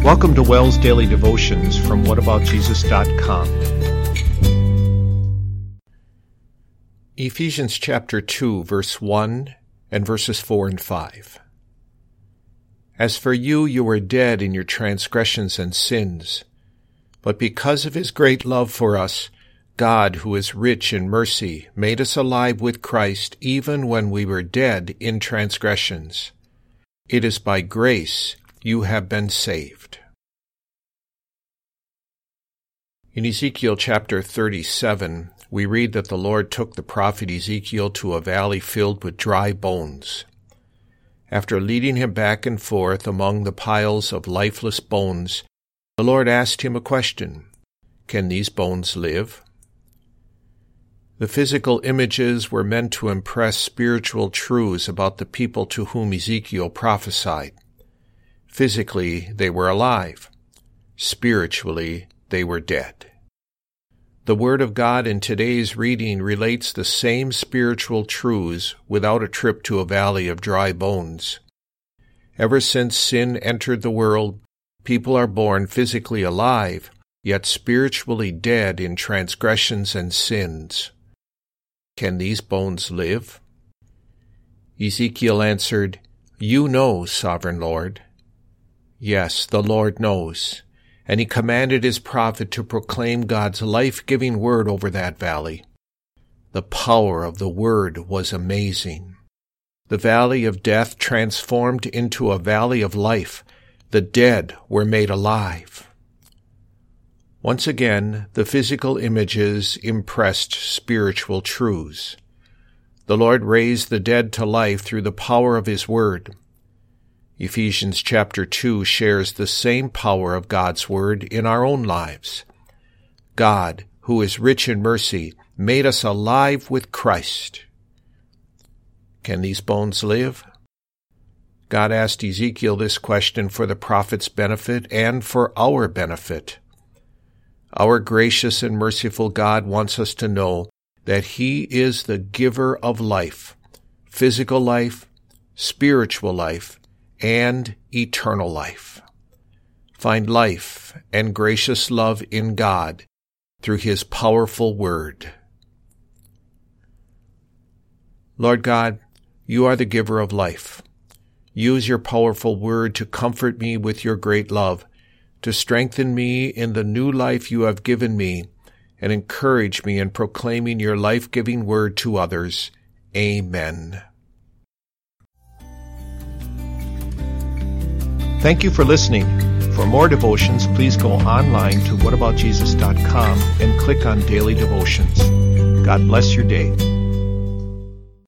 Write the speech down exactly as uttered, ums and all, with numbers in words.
Welcome to Wells Daily Devotions from what about jesus dot com. Ephesians chapter two, verse one and verses four and five. As for you, you were dead in your transgressions and sins, but because of his great love for us, God, who is rich in mercy, made us alive with Christ even when we were dead in transgressions. It is by grace you have been saved. In Ezekiel chapter thirty-seven, we read that the Lord took the prophet Ezekiel to a valley filled with dry bones. After leading him back and forth among the piles of lifeless bones, the Lord asked him a question: Can these bones live? The physical images were meant to impress spiritual truths about the people to whom Ezekiel prophesied. Physically, they were alive. Spiritually, they were dead. The Word of God in today's reading relates the same spiritual truths without a trip to a valley of dry bones. Ever since sin entered the world, people are born physically alive, yet spiritually dead in transgressions and sins. Can these bones live? Ezekiel answered, You know, Sovereign Lord. Yes, the Lord knows. And he commanded his prophet to proclaim God's life-giving word over that valley. The power of the word was amazing. The valley of death transformed into a valley of life. The dead were made alive. Once again, the physical images impressed spiritual truths. The Lord raised the dead to life through the power of his word. Ephesians chapter two shares the same power of God's word in our own lives. God, who is rich in mercy, made us alive with Christ. Can these bones live? God asked Ezekiel this question for the prophet's benefit and for our benefit. Our gracious and merciful God wants us to know that he is the giver of life, physical life, spiritual life, and eternal life. Find life and gracious love in God through his powerful word. Lord God, you are the giver of life. Use your powerful word to comfort me with your great love, to strengthen me in the new life you have given me, and encourage me in proclaiming your life-giving word to others. Amen. Thank you for listening. For more devotions, please go online to what about jesus dot com and click on Daily Devotions. God bless your day.